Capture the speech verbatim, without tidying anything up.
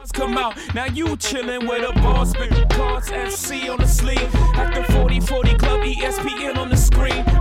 Come out, now you chillin' with a boss, big cards, F C on the sleeve. At the forty forty club, E S P N on the screen.